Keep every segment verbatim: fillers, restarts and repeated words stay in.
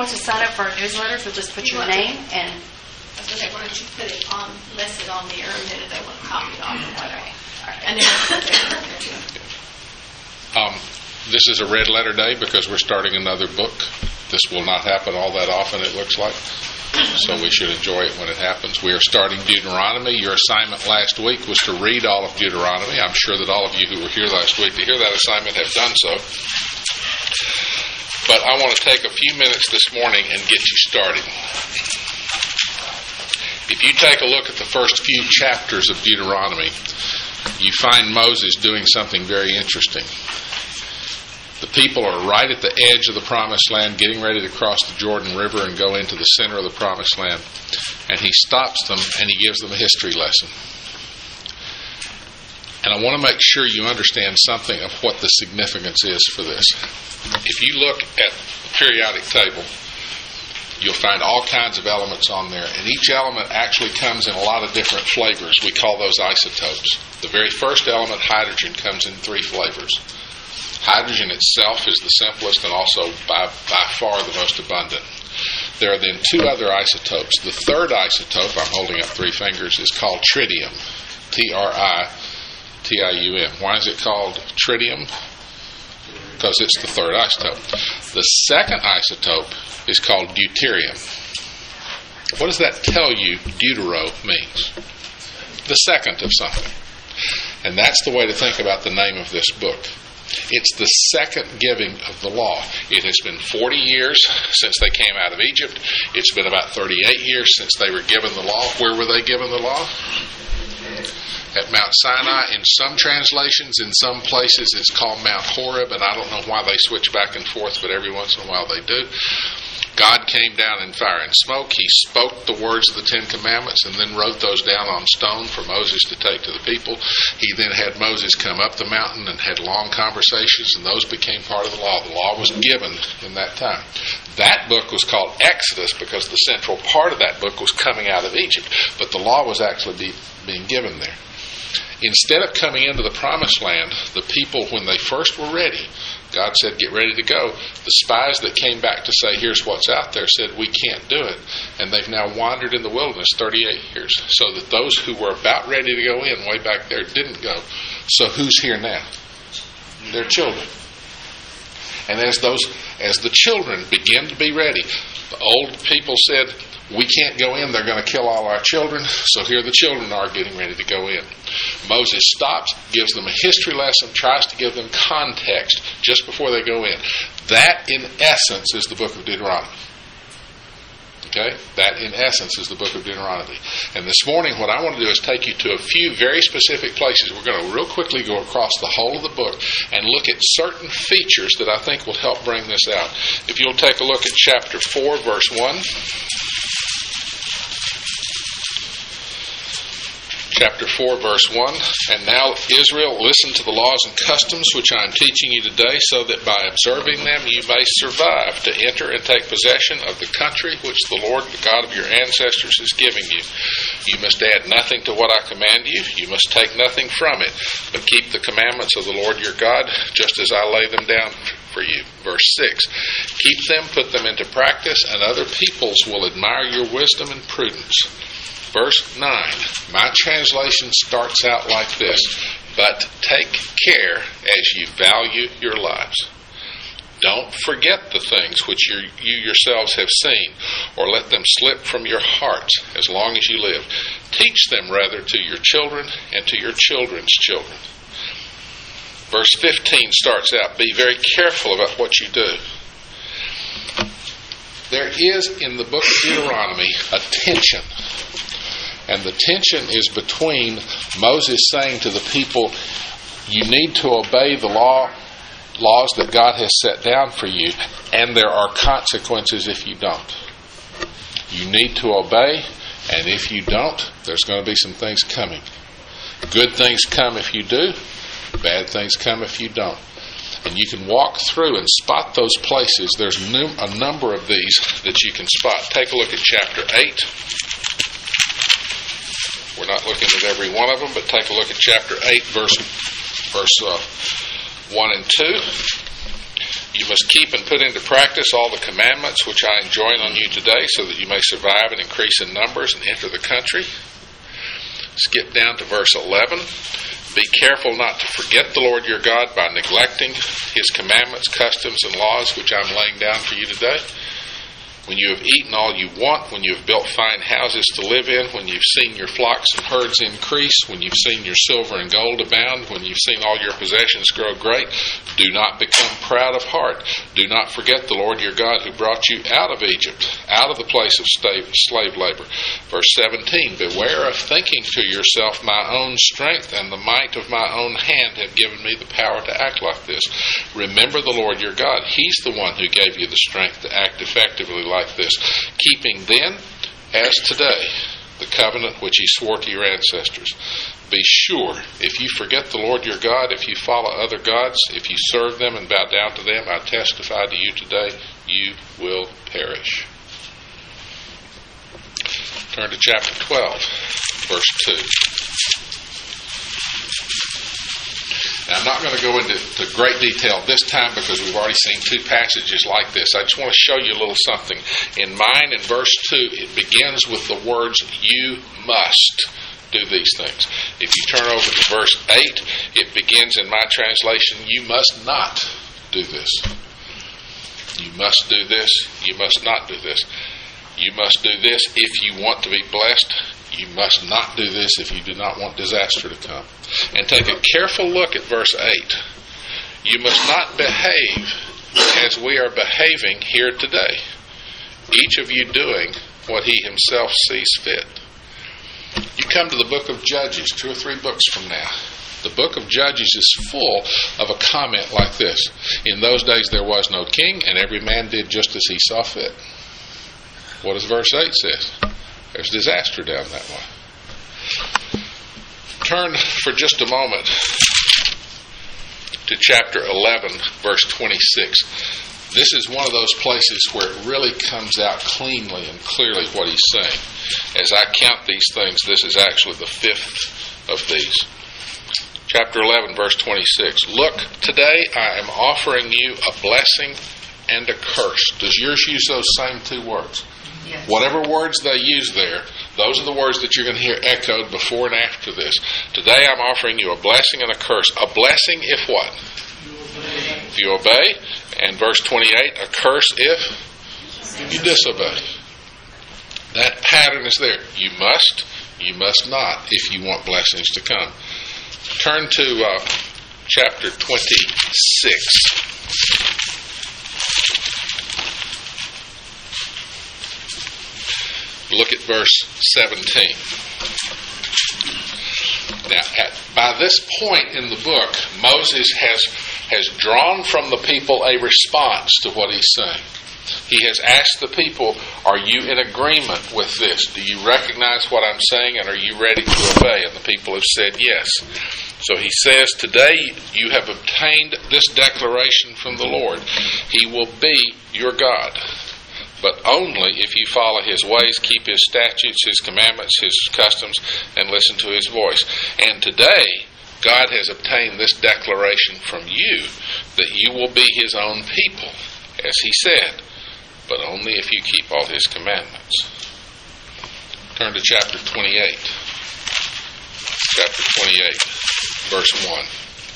wants to sign up for our newsletters, we'll just put You your want to- name and... I was going to say, why don't you put it on, listed on there, and then if they want to copy it off or whatever. All right. And then we'll put it on there too. Um, this is a red letter day because we're starting another book. This will not happen all that often, it looks like. So we should enjoy it when it happens. We are starting Deuteronomy. Your assignment last week was to read all of Deuteronomy. I'm sure that all of you who were here last week to hear that assignment have done so. But I want to take a few minutes this morning and get you started. If you take a look at the first few chapters of Deuteronomy, you find Moses doing something very interesting. The people are right at the edge of the Promised Land, getting ready to cross the Jordan River and go into the center of the Promised Land. And he stops them and he gives them a history lesson. And I want to make sure you understand something of what the significance is for this. If you look at the periodic table, you'll find all kinds of elements on there, and each element actually comes in a lot of different flavors. We call those isotopes. The very first element, hydrogen, comes in three flavors. Hydrogen itself is the simplest and also by, by far the most abundant. There are then two other isotopes. The third isotope, I'm holding up three fingers, is called tritium. T R I T I U M. Why is it called tritium? Because it's the third isotope. The second isotope is called deuterium. What does that tell you deutero means? The second of something. And that's the way to think about the name of this book. It's the second giving of the law. It has been forty years since they came out of Egypt. It's been about thirty-eight years since they were given the law. Where were they given the law? At Mount Sinai. In some translations, in some places, it's called Mount Horeb, and I don't know why they switch back and forth, but every once in a while they do. God came down in fire and smoke. He spoke the words of the Ten Commandments and then wrote those down on stone for Moses to take to the people. He then had Moses come up the mountain and had long conversations, and those became part of the law. The law was given in that time. That book was called Exodus because the central part of that book was coming out of Egypt, but the law was actually be, being given there. Instead of coming into the Promised Land, the people, when they first were ready, God said, get ready to go. The spies that came back to say, here's what's out there, said, we can't do it. And they've now wandered in the wilderness thirty-eight years, so that those who were about ready to go in way back there didn't go. So who's here now? Their children. And as those, as the children begin to be ready, the old people said, we can't go in, they're going to kill all our children. So here the children are getting ready to go in. Moses stops, gives them a history lesson, tries to give them context just before they go in. That, in essence, is the book of Deuteronomy. Okay? That, in essence, is the book of Deuteronomy. And this morning, what I want to do is take you to a few very specific places. We're going to real quickly go across the whole of the book and look at certain features that I think will help bring this out. If you'll take a look at chapter four, verse one. Chapter four, verse one. And now, Israel, listen to the laws and customs which I am teaching you today, so that by observing them you may survive to enter and take possession of the country which the Lord, the God of your ancestors, is giving you. You must add nothing to what I command you. You must take nothing from it, but keep the commandments of the Lord your God, just as I lay them down for you. Verse six. Keep them, put them into practice, and other peoples will admire your wisdom and prudence. Verse nine, my translation starts out like this, but take care as you value your lives. Don't forget the things which you, you yourselves have seen, or let them slip from your hearts as long as you live. Teach them rather to your children and to your children's children. Verse fifteen starts out, be very careful about what you do. There is in the book of Deuteronomy a tension. And the tension is between Moses saying to the people, you need to obey the law, laws that God has set down for you, and there are consequences if you don't. You need to obey, and if you don't, there's going to be some things coming. Good things come if you do, bad things come if you don't. And you can walk through and spot those places. There's a number of these that you can spot. Take a look at chapter eight. We're not looking at every one of them, but take a look at chapter eight, verse verse uh, one and two. You must keep and put into practice all the commandments which I enjoin on you today, so that you may survive and increase in numbers and enter the country. Skip down to verse eleven. Be careful not to forget the Lord your God by neglecting His commandments, customs, and laws which I'm laying down for you today. When you have eaten all you want, when you have built fine houses to live in, when you've seen your flocks and herds increase, when you've seen your silver and gold abound, when you've seen all your possessions grow great, do not become proud of heart. Do not forget the Lord your God who brought you out of Egypt, out of the place of slave labor. Verse seventeen, beware of thinking to yourself, my own strength and the might of my own hand have given me the power to act like this. Remember the Lord your God. He's the one who gave you the strength to act effectively like like this, keeping then, as today, the covenant which He swore to your ancestors. Be sure, if you forget the Lord your God, if you follow other gods, if you serve them and bow down to them, I testify to you today, you will perish. Turn to chapter twelve, verse two. Now, I'm not going to go into to great detail this time because we've already seen two passages like this. I just want to show you a little something. In mine, in verse two, it begins with the words, you must do these things. If you turn over to verse eight, it begins in my translation, you must not do this. You must do this. You must not do this. You must do this if you want to be blessed. You must not do this if you do not want disaster to come. And take a careful look at verse eight. You must not behave as we are behaving here today, each of you doing what he himself sees fit. You come to the book of Judges, two or three books from now. The book of Judges is full of a comment like this. In those days there was no king, and every man did just as he saw fit. What does verse eight say? There's disaster down that way. Turn for just a moment to chapter eleven, verse twenty-six. This is one of those places where it really comes out cleanly and clearly what he's saying. As I count these things, this is actually the fifth of these. Chapter eleven, verse twenty-six. Look, today I am offering you a blessing and a curse. Does yours use those same two words? Yes. Whatever words they use there, those are the words that you're going to hear echoed before and after this. Today I'm offering you a blessing and a curse. A blessing if what? If you obey. And verse twenty-eight, a curse if you disobey. That pattern is there. You must, you must not if you want blessings to come. Turn to uh, chapter twenty-six. Look at verse seventeen. Now, at, by this point in the book, Moses has, has drawn from the people a response to what he's saying. He has asked the people, are you in agreement with this? Do you recognize what I'm saying, and are you ready to obey? And the people have said yes. So he says, today you have obtained this declaration from the Lord. He will be your God. But only if you follow His ways, keep His statutes, His commandments, His customs, and listen to His voice. And today, God has obtained this declaration from you that you will be His own people, as He said, but only if you keep all His commandments. Turn to chapter twenty-eight. Chapter twenty-eight, verse one.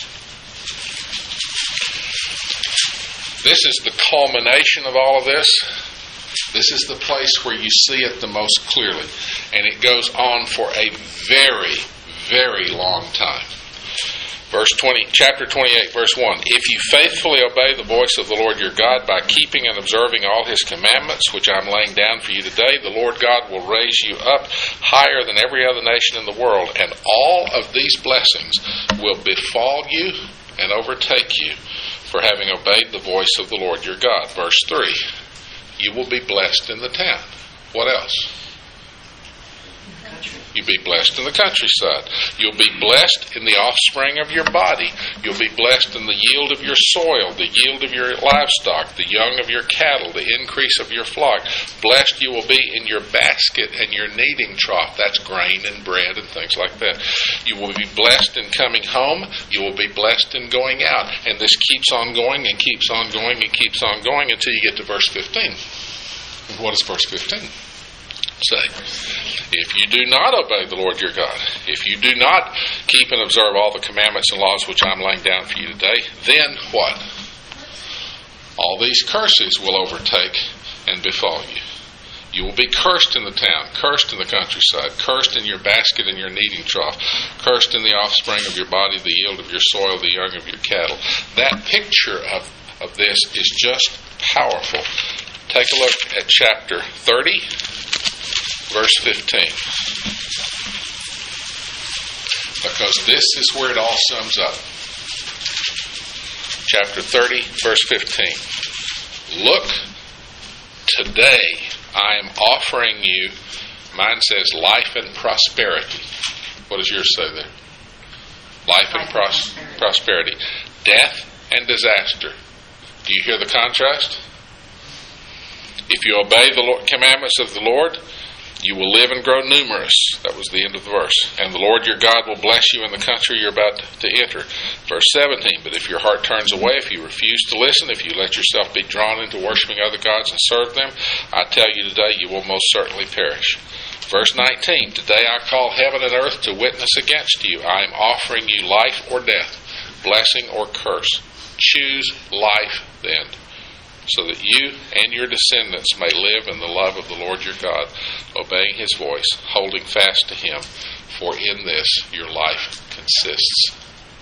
This is the culmination of all of this. This is the place where you see it the most clearly. And it goes on for a very, very long time. Verse twenty, chapter twenty-eight, verse one. If you faithfully obey the voice of the Lord your God by keeping and observing all His commandments, which I'm laying down for you today, the Lord God will raise you up higher than every other nation in the world, and all of these blessings will befall you and overtake you for having obeyed the voice of the Lord your God. Verse three. You will be blessed in the town. What else? Country. You'll be blessed in the countryside. You'll be blessed in the offspring of your body. You'll be blessed in the yield of your soil, the yield of your livestock, the young of your cattle, the increase of your flock. Blessed you will be in your basket and your kneading trough. That's grain and bread and things like that. You will be blessed in coming home. You will be blessed in going out. And this keeps on going and keeps on going and keeps on going until you get to verse fifteen. And what does verse fifteen say? If you do not obey the Lord your God, if you do not keep and observe all the commandments and laws which I'm laying down for you today, then what? All these curses will overtake and befall you. You will be cursed in the town, cursed in the countryside, cursed in your basket and your kneading trough, cursed in the offspring of your body, the yield of your soil, the young of your cattle. That picture of, of this is just powerful. Take a look at chapter thirty, verse fifteen. Because this is where it all sums up. Chapter thirty, verse fifteen. Look, today I am offering you, mine says life and prosperity. What does yours say there? Life and pros- prosperity. Death and disaster. Do you hear the contrast? If you obey the Lord, commandments of the Lord, you will live and grow numerous. That was the end of the verse. And the Lord your God will bless you in the country you're about to enter. Verse seventeen, but if your heart turns away, if you refuse to listen, if you let yourself be drawn into worshiping other gods and serve them, I tell you today you will most certainly perish. Verse nineteen, today I call heaven and earth to witness against you. I am offering you life or death, blessing or curse. Choose life then, so that you and your descendants may live in the love of the Lord your God, obeying his voice, holding fast to him, for in this your life consists.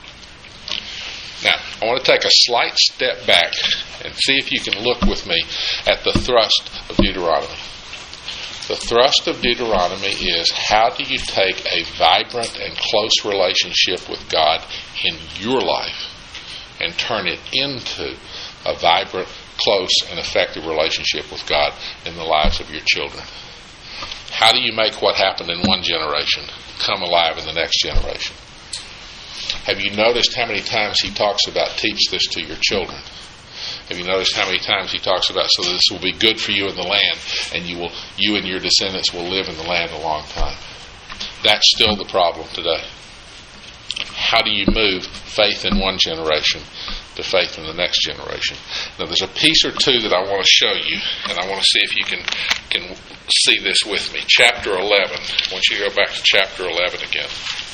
Now, I want to take a slight step back and see if you can look with me at the thrust of Deuteronomy. The thrust of Deuteronomy is, how do you take a vibrant and close relationship with God in your life and turn it into a vibrant, close and effective relationship with God in the lives of your children? How do you make what happened in one generation come alive in the next generation? Have you noticed how many times he talks about teach this to your children? Have you noticed how many times he talks about so that this will be good for you in the land and you will, you and your descendants will live in the land a long time? That's still the problem today. How do you move faith in one generation to faith in the next generation? Now, there's a piece or two that I want to show you, and I want to see if you can can see this with me. Chapter eleven. I want you to go back to chapter eleven again.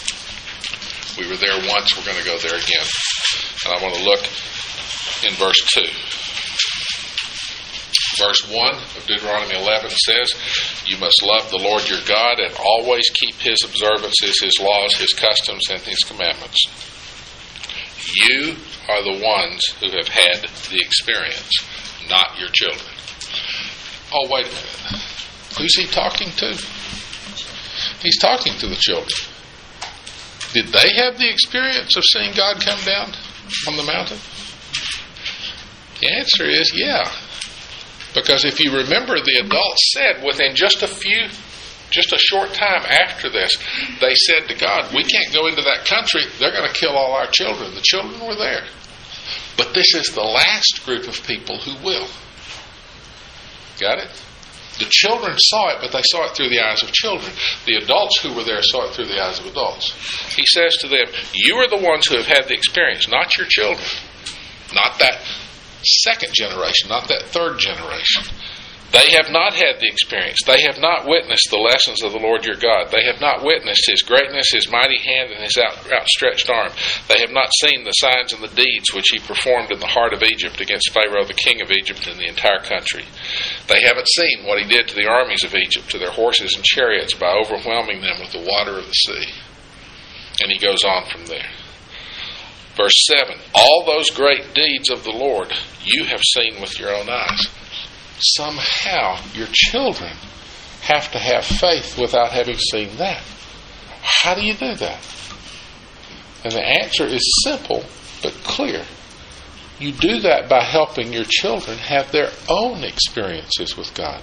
We were there once. We're going to go there again. And I want to look in verse two. Verse one of Deuteronomy eleven says, you must love the Lord your God and always keep his observances, his laws, his customs, and his commandments. You are the ones who have had the experience, not your children. Oh, wait a minute. Who's he talking to? He's talking to the children. Did they have the experience of seeing God come down on the mountain? The answer is yeah. Because if you remember, the adults said within just a few, just a short time after this, they said to God, we can't go into that country. They're going to kill all our children. The children were there. But this is the last group of people who will. Got it? The children saw it, but they saw it through the eyes of children. The adults who were there saw it through the eyes of adults. He says to them, you are the ones who have had the experience, not your children. Not that second generation, not that third generation. They have not had the experience. They have not witnessed the lessons of the Lord your God. They have not witnessed his greatness, his mighty hand, and his out, outstretched arm. They have not seen the signs and the deeds which he performed in the heart of Egypt against Pharaoh, the king of Egypt, and the entire country. They haven't seen what he did to the armies of Egypt, to their horses and chariots, by overwhelming them with the water of the sea. And he goes on from there. Verse seven, all those great deeds of the Lord you have seen with your own eyes. Somehow your children have to have faith without having seen that. How do you do that? And the answer is simple but clear. You do that by helping your children have their own experiences with God.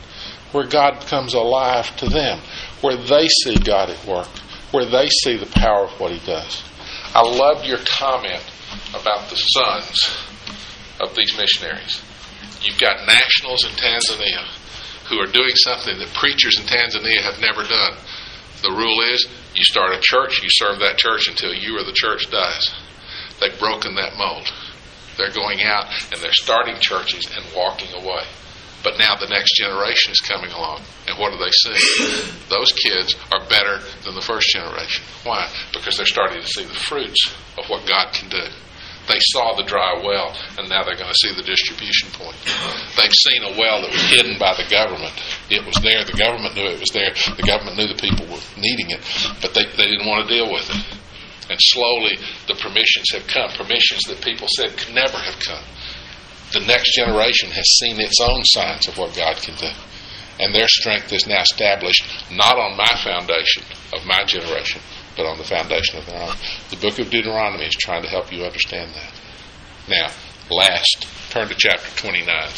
where God becomes alive to them, where they see God at work, where they see the power of what He does. I love your comment about the sons of these missionaries. You've got nationals in Tanzania who are doing something that preachers in Tanzania have never done. The rule is, you start a church, you serve that church until you or the church dies. They've broken that mold. They're going out and they're starting churches and walking away. But now the next generation is coming along. And what do they see? Those kids are better than the first generation. Why? Because they're starting to see the fruits of what God can do. They saw the dry well, and now they're going to see the distribution point. They've seen a well that was hidden by the government. It was there. The government knew it was there. The government knew the people were needing it, but they, they didn't want to deal with it. And slowly the permissions have come, permissions that people said could never have come. The next generation has seen its own signs of what God can do. And their strength is now established not on my foundation of my generation, but on the foundation of their own. The book of Deuteronomy is trying to help you understand that. Now, last, turn to chapter twenty-nine.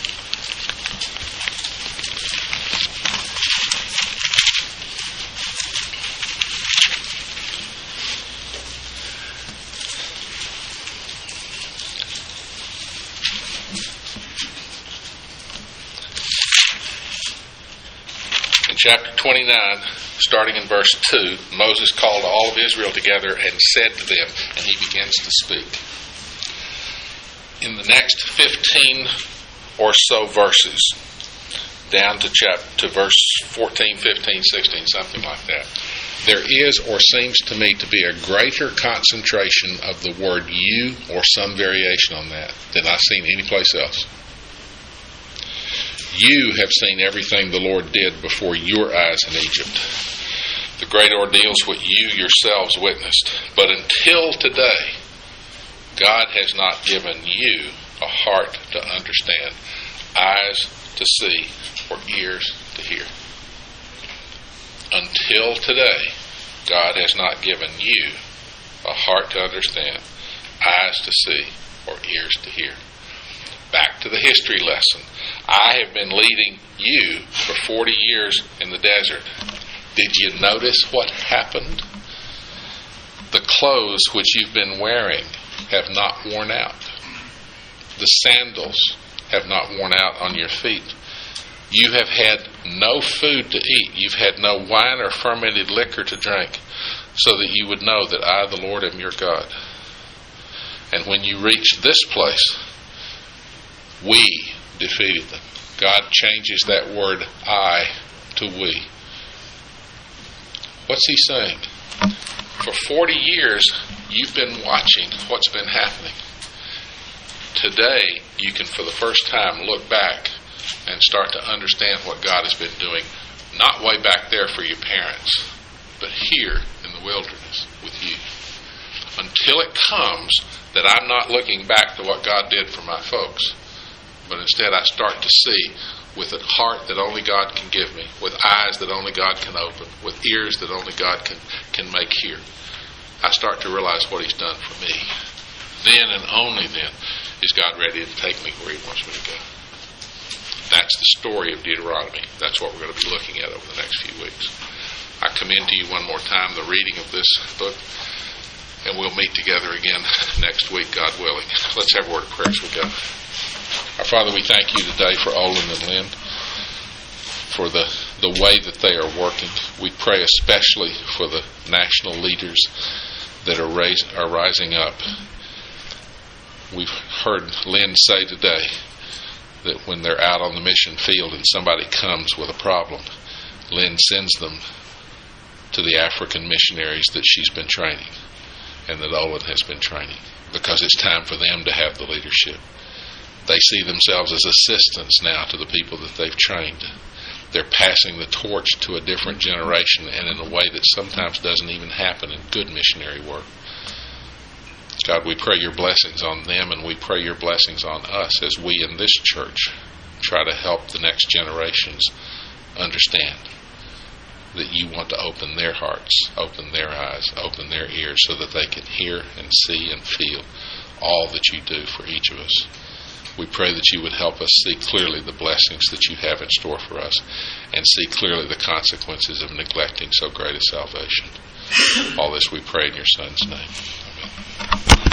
Chapter twenty-nine, starting in verse two, Moses called all of Israel together and said to them, and he begins to speak. In the next fifteen or so verses, down to chapter to verse fourteen, fifteen, sixteen, something like that, there is or seems to me to be a greater concentration of the word you or some variation on that than I've seen anyplace else. You have seen everything the Lord did before your eyes in Egypt, the great ordeals which you yourselves witnessed. But until today, God has not given you a heart to understand, eyes to see, or ears to hear. Until today, God has not given you a heart to understand, eyes to see, or ears to hear. Back to the history lesson. I have been leading you for forty years in the desert. Did you notice what happened? The clothes which you've been wearing have not worn out. The sandals have not worn out on your feet. You have had no food to eat. You've had no wine or fermented liquor to drink, so that you would know that I, the Lord, am your God. And when you reach this place, we defeated them. God changes that word I to we. What's He saying? For forty years, you've been watching what's been happening. Today, you can for the first time look back and start to understand what God has been doing, not way back there for your parents, but here in the wilderness with you. Until it comes that I'm not looking back to what God did for my folks, but instead I start to see with a heart that only God can give me, with eyes that only God can open, with ears that only God can, can make hear. I start to realize what He's done for me. Then and only then is God ready to take me where He wants me to go. That's the story of Deuteronomy. That's what we're going to be looking at over the next few weeks. I commend to you one more time the reading of this book, and we'll meet together again next week, God willing. Let's have a word of prayer as we go. Our Father, we thank you today for Olin and Lynn, for the, the way that they are working. We pray especially for the national leaders that are, raise, are rising up. We've heard Lynn say today that when they're out on the mission field and somebody comes with a problem, Lynn sends them to the African missionaries that she's been training and that Olin has been training, because it's time for them to have the leadership. They see themselves as assistants now to the people that they've trained. They're passing the torch to a different generation, and in a way that sometimes doesn't even happen in good missionary work. God, we pray your blessings on them, and we pray your blessings on us as we in this church try to help the next generations understand that you want to open their hearts, open their eyes, open their ears, so that they can hear and see and feel all that you do for each of us. We pray that you would help us see clearly the blessings that you have in store for us and see clearly the consequences of neglecting so great a salvation. All this we pray in your Son's name. Amen.